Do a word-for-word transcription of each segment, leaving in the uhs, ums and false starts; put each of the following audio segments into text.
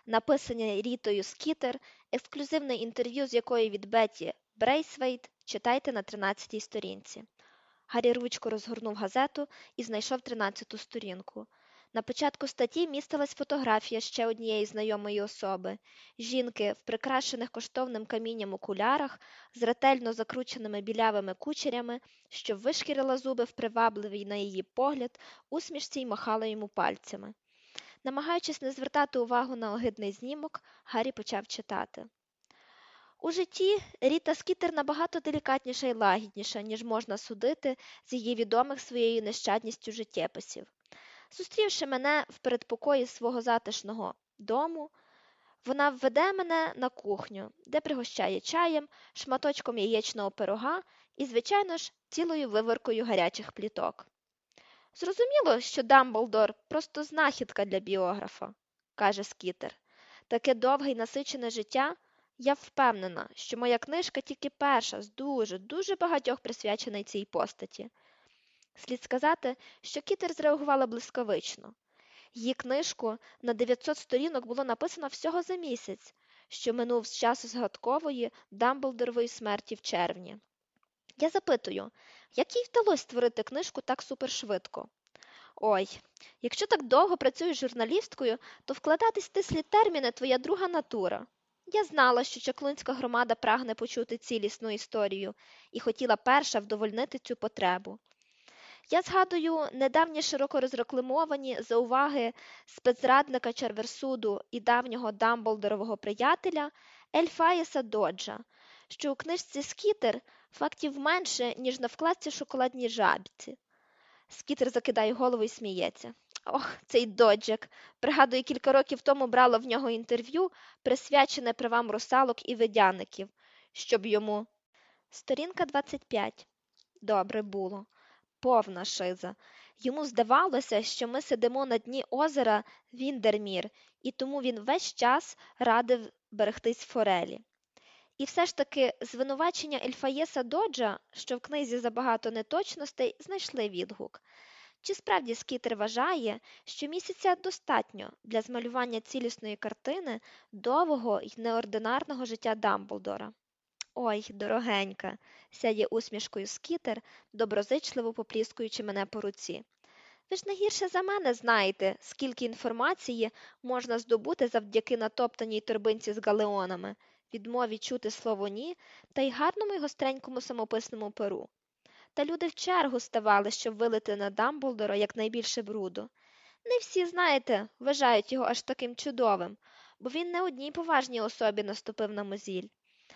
написані Рітою Скітер, ексклюзивне інтерв'ю з якою від Бетті Брейсвейт, читайте на тринадцятій сторінці. Гаррі рвучко розгорнув газету і знайшов тринадцяту сторінку. На початку статті містилась фотографія ще однієї знайомої особи – жінки в прикрашених коштовним камінням окулярах з ретельно закрученими білявими кучерями, що вишкірила зуби в привабливій, на її погляд, усмішці й махала йому пальцями. Намагаючись не звертати увагу на огидний знімок, Гаррі почав читати. У житті Ріта Скітер набагато делікатніша і лагідніша, ніж можна судити з її відомих своєю нещадністю життєписів. Зустрівши мене в передпокої свого затишного дому, вона введе мене на кухню, де пригощає чаєм, шматочком яєчного пирога і, звичайно ж, цілою виворкою гарячих пліток. Зрозуміло, що Дамблдор – просто знахідка для біографа, каже Скітер. Таке довге й насичене життя. Я впевнена, що моя книжка тільки перша з дуже, дуже багатьох присвячений цій постаті. Слід сказати, що Кітер зреагувала блискавично. Її книжку на дев'ятсот сторінок було написано всього за місяць, що минув з часу згадкової Дамблдорової смерті в червні. Я запитую, як їй вдалося створити книжку так супершвидко? Ой, якщо так довго працюєш журналісткою, то вкладати стислі терміни – твоя друга натура. Я знала, що чаклунська громада прагне почути цілісну історію і хотіла перша вдовольнити цю потребу. Я згадую недавні широко розрекламовані зауваги спецрадника Черверсуду і давнього Дамблдорового приятеля Ельфаєса Доджа, що у книжці Скітер фактів менше, ніж на вкладці «Шоколадній жабці». Скітер закидає голову і сміється. Ох, цей Доджик. Пригадую, кілька років тому брала в нього інтерв'ю, присвячене правам русалок і ведяників, щоб йому... Сторінка двадцять п'ять. Добре було. Повна шиза. Йому здавалося, що ми сидимо на дні озера Віндермір, і тому він весь час радив берегтись форелі. І все ж таки звинувачення Ельфаєса Доджа, що в книзі забагато неточностей, знайшли відгук. Чи справді Скітер вважає, що місяця достатньо для змалювання цілісної картини довгого й неординарного життя Дамблдора? Ой, дорогенька, сяє усмішкою Скітер, доброзичливо попліскуючи мене по руці. Ви ж не гірше за мене знаєте, скільки інформації можна здобути завдяки натоптаній торбинці з галеонами, відмові чути слово «ні» та й гарному й гостренькому самописному перу. Та люди в чергу ставали, щоб вилити на Дамблдора якнайбільше бруду. Не всі, знаєте, вважають його аж таким чудовим, бо він не одній поважній особі наступив на мозіль.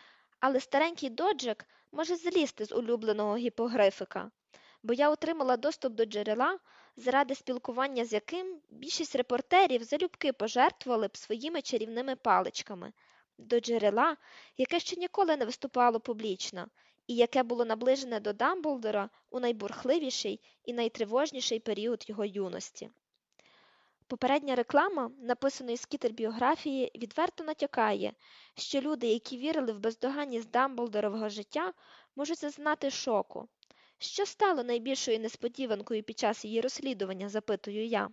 Але старенький Доджик може злізти з улюбленого гіпогрифика, бо я отримала доступ до джерела, заради спілкування з яким більшість репортерів залюбки пожертвували б своїми чарівними паличками. До джерела, яке ще ніколи не виступало публічно, і яке було наближене до Дамблдора у найбурхливіший і найтривожніший період його юності. Попередня реклама, написаної Скітер біографії, відверто натякає, що люди, які вірили в бездоганність Дамблдорового життя, можуть зазнати шоку. Що стало найбільшою несподіванкою під час її розслідування, запитую я.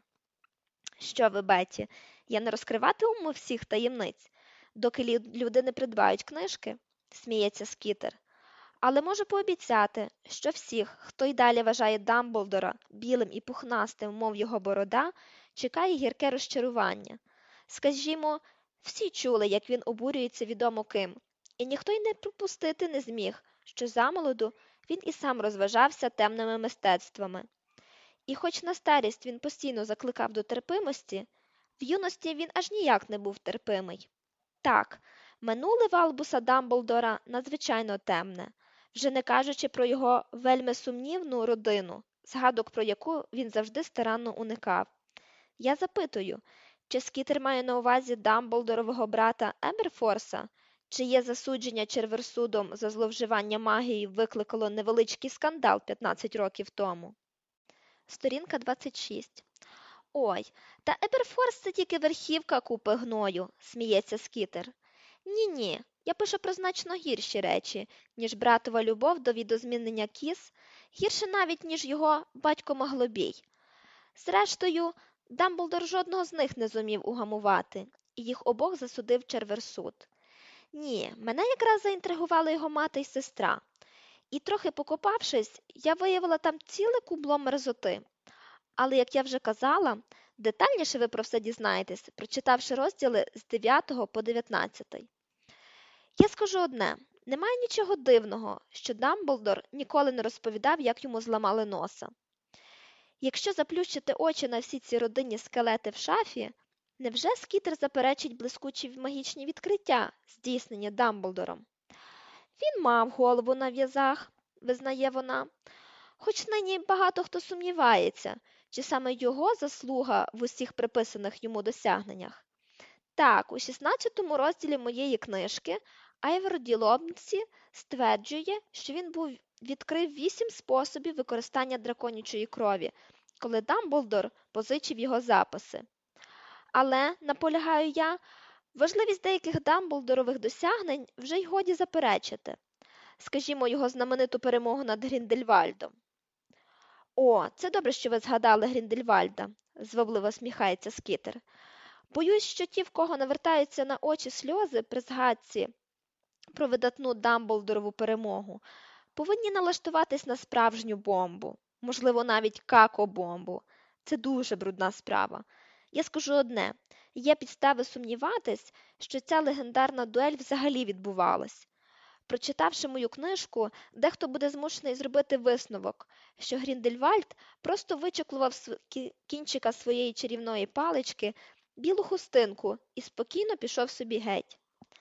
Що ви, Бетті, я не розкриватиму всіх таємниць, доки люди не придбають книжки? Сміється Скітер. Але можу пообіцяти, що всіх, хто й далі вважає Дамблдора білим і пухнастим, мов його борода, чекає гірке розчарування. Скажімо, всі чули, як він обурюється відомо ким, і ніхто й не припустити не зміг, що замолоду він і сам розважався темними мистецтвами. І хоч на старість він постійно закликав до терпимості, в юності він аж ніяк не був терпимий. Так, минуле в Альбуса Дамблдора надзвичайно темне, вже не кажучи про його вельми сумнівну родину, згадок про яку він завжди старанно уникав. Я запитую, чи Скітер має на увазі Дамблдорового брата Емберфорса, чиє засудження Черверсудом за зловживання магії викликало невеличкий скандал п'ятнадцять років тому? Сторінка двадцять шість. Ой, та Емберфорс – це тільки верхівка купи гною, сміється Скітер. Ні-ні, я пишу про значно гірші речі, ніж братова любов до відозмінення кіз, гірше навіть, ніж його батько Маглобій. Зрештою, Дамблдор жодного з них не зумів угамувати, і їх обох засудив черверсуд. Ні, мене якраз заінтригувала його мати й сестра. І трохи покопавшись, я виявила там ціле кубло мерзоти. Але, як я вже казала, детальніше ви про все дізнаєтесь, прочитавши розділи з дев'ятого по дев'ятнадцятий. Я скажу одне, немає нічого дивного, що Дамблдор ніколи не розповідав, як йому зламали носа. Якщо заплющити очі на всі ці родинні скелети в шафі, невже Скітер заперечить блискучі магічні відкриття, здійснені Дамблдором? Він мав голову на в'язах, визнає вона, хоч нині багато хто сумнівається, чи саме його заслуга в усіх приписаних йому досягненнях. Так, у шістнадцятому розділі моєї книжки Айвор Діломці стверджує, що він був відкрив вісім способів використання драконячої крові, коли Дамблдор позичив його записи. Але, наполягаю я, важливість деяких Дамблдорових досягнень вже й годі заперечити. Скажімо, його знамениту перемогу над Гріндельвальдом. О, це добре, що ви згадали Гріндельвальда, звабливо сміхається Скітер. Боюсь, що ті, в кого навертаються на очі сльози при згадці про видатну Дамблдорову перемогу, повинні налаштуватись на справжню бомбу, можливо, навіть како-бомбу. Це дуже брудна справа. Я скажу одне, є підстави сумніватись, що ця легендарна дуель взагалі відбувалась. Прочитавши мою книжку, дехто буде змушений зробити висновок, що Гріндельвальд просто вичеклував з кінчика своєї чарівної палички білу хустинку і спокійно пішов собі геть.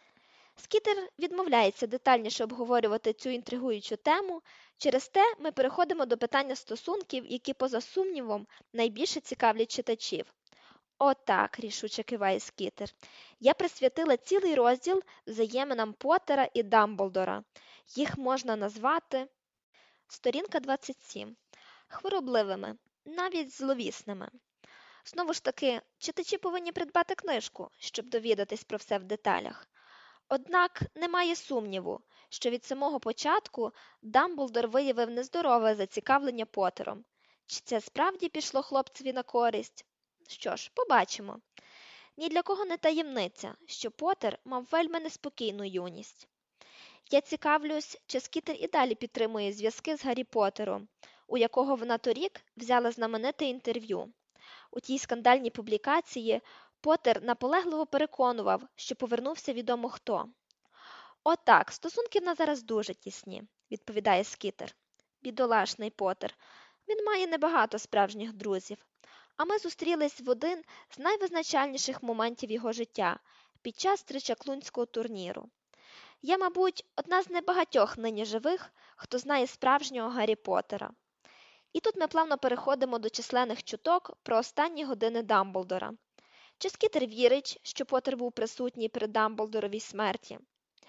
Скітер відмовляється детальніше обговорювати цю інтригуючу тему, через те ми переходимо до питання стосунків, які, поза сумнівом, найбільше цікавлять читачів. Отак, рішуче киває Скітер. Я присвятила цілий розділ взаєминам Поттера і Дамблдора. Їх можна назвати... Сторінка двадцять сім. Хворобливими, навіть зловісними. Знову ж таки, читачі повинні придбати книжку, щоб довідатись про все в деталях. Однак немає сумніву, що від самого початку Дамблдор виявив нездорове зацікавлення Поттером. Чи це справді пішло хлопцеві на користь? Що ж, побачимо. Ні для кого не таємниця, що Поттер мав вельми неспокійну юність. Я цікавлюсь, чи Скітер і далі підтримує зв'язки з Гаррі Поттером, у якого вона торік взяла знамените інтерв'ю. У тій скандальній публікації Поттер наполегливо переконував, що повернувся відомо хто. «Отак, стосунки в нас зараз дуже тісні», – відповідає Скітер. «Бідолашний Поттер. Він має небагато справжніх друзів. А ми зустрілись в один з найвизначальніших моментів його життя – під час тричаклунського турніру. Я, мабуть, одна з небагатьох нині живих, хто знає справжнього Гаррі Поттера». І тут ми плавно переходимо до численних чуток про останні години Дамблдора. Чи Скітер вірить, що Поттер був присутній при Дамблдоровій смерті?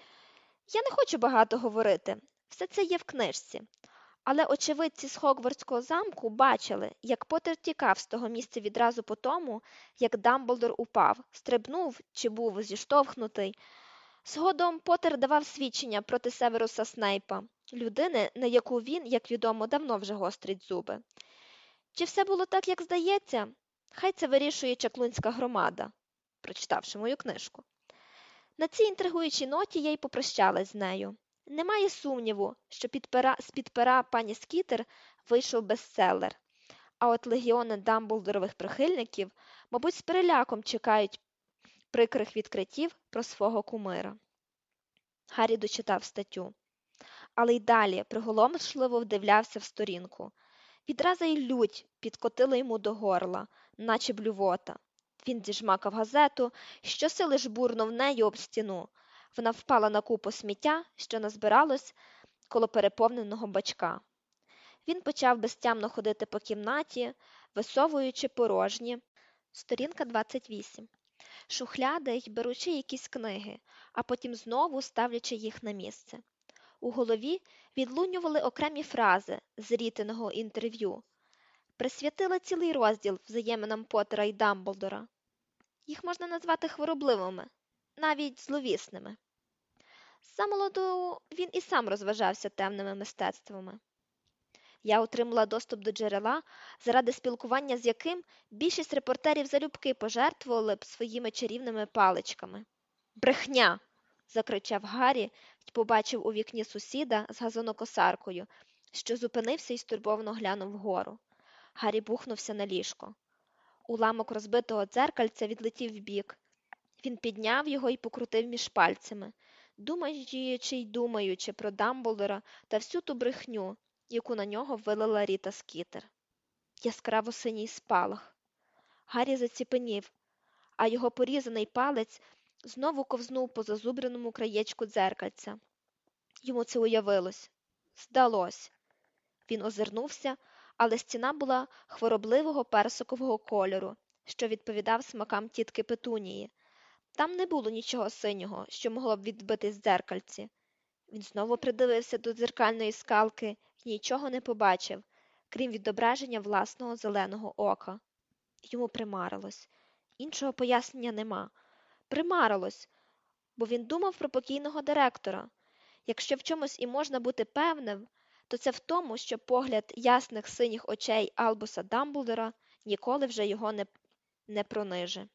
Я не хочу багато говорити, все це є в книжці. Але очевидці з Хогвартського замку бачили, як Поттер тікав з того місця відразу по тому, як Дамблдор упав, стрибнув чи був зіштовхнутий. Згодом Поттер давав свідчення проти Северуса Снейпа, людини, на яку він, як відомо, давно вже гострить зуби. Чи все було так, як здається? Хай це вирішує чаклунська громада, прочитавши мою книжку. На цій інтригуючій ноті я й попрощалась з нею. Немає сумніву, що під пера, з-під пера пані Скітер вийшов бестселер, а от легіони Дамблдорових прихильників, мабуть, з переляком чекають прикрих відкриттів про свого кумира. Гаррі дочитав статтю, але й далі приголомшливо вдивлявся в сторінку. Відразу й лють підкотила йому до горла, наче блювота. Він зіжмакав газету і щосили жбурнув нею об стіну. Вона впала на купу сміття, що назбиралось коло переповненого бачка. Він почав безтямно ходити по кімнаті, висовуючи порожні. Сторінка двадцять вісім. Шухляди й беручи якісь книги, а потім знову ставлячи їх на місце. У голові відлунювали окремі фрази з Рітиного інтерв'ю. Присвятила цілий розділ взаєминам Поттера і Дамблдора. Їх можна назвати хворобливими, навіть зловісними. Замолоду він і сам розважався темними мистецтвами. Я отримала доступ до джерела, заради спілкування з яким більшість репортерів залюбки пожертвували б своїми чарівними паличками. «Брехня!» – закричав Гаррі й побачив у вікні сусіда з газонокосаркою, що зупинився і стурбовано глянув вгору. Гаррі бухнувся на ліжко. Уламок розбитого дзеркальця відлетів вбік. Він підняв його і покрутив між пальцями, думаючи й думаючи про Дамблдора та всю ту брехню, яку на нього вилила Ріта Скітер. Яскраво синій спалах. Гаррі заціпенів, а його порізаний палець знову ковзнув по зазубреному краєчку дзеркальця. Йому це уявилось. Здалось. Він озирнувся, але стіна була хворобливого персикового кольору, що відповідав смакам тітки Петунії. Там не було нічого синього, що могло б відбитись в дзеркальці. Він знову придивився до дзеркальної скалки і нічого не побачив, крім відображення власного зеленого ока. Йому примарилось. Іншого пояснення нема. Примарилось, бо він думав про покійного директора. Якщо в чомусь і можна бути певним, то це в тому, що погляд ясних синіх очей Албуса Дамблдора ніколи вже його не, не прониже.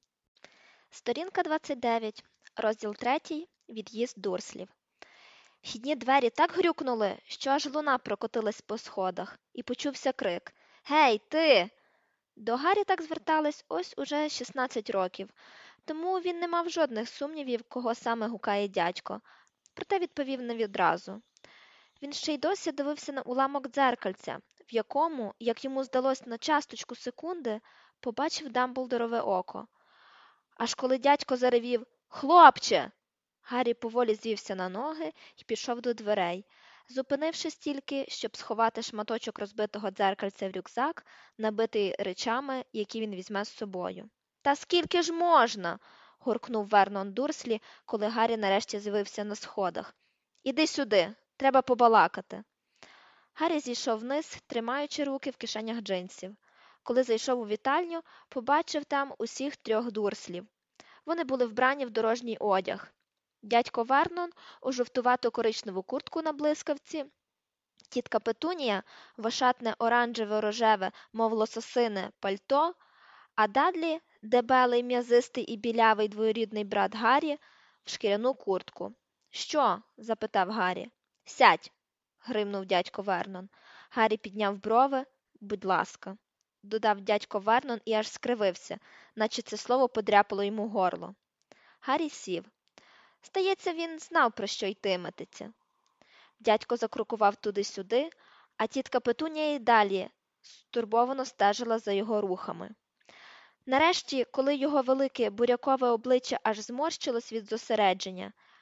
Сторінка двадцять дев'ять, розділ третій, від'їзд Дурслів. Вхідні двері так грюкнули, що аж луна прокотилась по сходах, і почувся крик: «Гей, ти!» До Гаррі так звертались ось уже шістнадцять років, тому він не мав жодних сумнівів, кого саме гукає дядько, проте відповів не відразу. Він ще й досі дивився на уламок дзеркальця, в якому, як йому здалось на часточку секунди, побачив Дамблдорове око. Аж коли дядько заревів «Хлопче!», Гаррі поволі звівся на ноги і пішов до дверей, зупинившись тільки, щоб сховати шматочок розбитого дзеркальця в рюкзак, набитий речами, які він візьме з собою. «Та скільки ж можна?» – гуркнув Вернон Дурслі, коли Гаррі нарешті з'явився на сходах. «Іди сюди, треба побалакати». Гаррі зійшов вниз, тримаючи руки в кишенях джинсів. Коли зайшов у вітальню, побачив там усіх трьох Дурслів. Вони були вбрані в дорожній одяг. Дядько Вернон у жовтувато-коричневу куртку на блискавці, тітка Петунія в ошатне оранжево-рожеве, мов лососине, пальто, а Дадлі, дебелий, м'язистий і білявий двоюрідний брат Гаррі, в шкіряну куртку. «Що?» – запитав Гаррі. «Сядь!» – гримнув дядько Вернон. Гаррі підняв брови. «Будь ласка», – додав дядько Вернон і аж скривився, наче це слово подряпало йому горло. Гаррі сів. Здається, він знав, про що йтиметься. Дядько закрокував туди-сюди, а тітка Петунія й далі стурбовано стежила за його рухами. Нарешті, коли його велике бурякове обличчя аж зморщилось від зосередження,